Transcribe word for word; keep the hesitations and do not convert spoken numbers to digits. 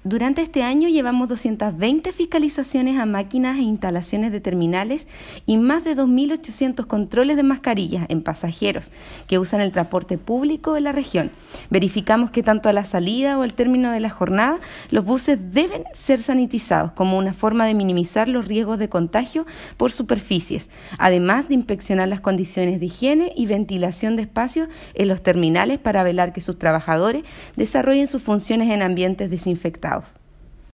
Durante este año llevamos doscientas veinte fiscalizaciones a máquinas e instalaciones de terminales y más de dos mil ochocientos controles de mascarillas en pasajeros que usan el transporte público en la región. Verificamos que tanto a la salida o al término de la jornada los buses deben ser sanitizados como una forma de minimizar los riesgos de contagio por superficies, además de inspeccionar las condiciones de higiene y ventilación de espacios en los terminales para velar que sus trabajadores desarrollen sus funciones en ambientes desinfectados.